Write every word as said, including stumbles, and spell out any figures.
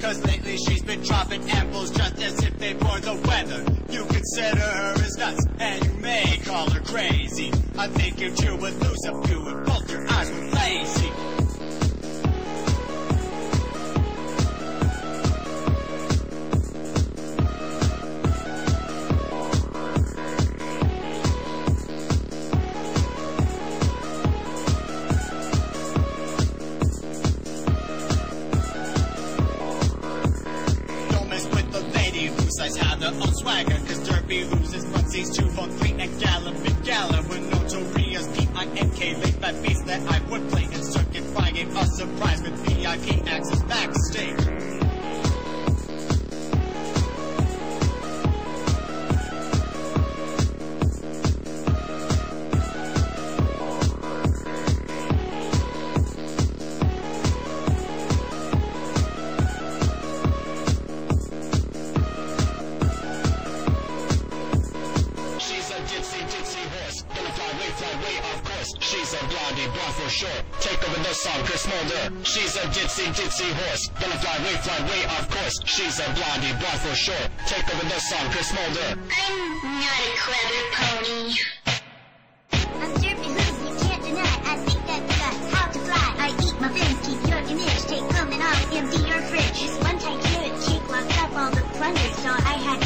Cause lately she's been dropping apples just as if they were the weather. You consider her as nuts, and you may call her crazy. I think if you would lose a few and both your eyes were lazy. Size have their own swagger, cause Derby loses funsies to Von Fleet and Gallum and Gallum. When Notorious P I N K laid by beats that I would play in Circuit Friday, a surprise with V I P access backstage. She's a blondie, blonde for sure. Take over the song, Chris Mulder. She's a ditzy, ditzy horse. Gonna fly way, fly way, of course. She's a blondie, blonde for sure. Take over the song, Chris Mulder. I'm not a clever pony. I'm Derpy Who's, you can't deny. I think that's got how to fly. I eat muffins, keep your image. Take them and I'll empty your fridge. This one time carrot cake locked up all the plunder, so I had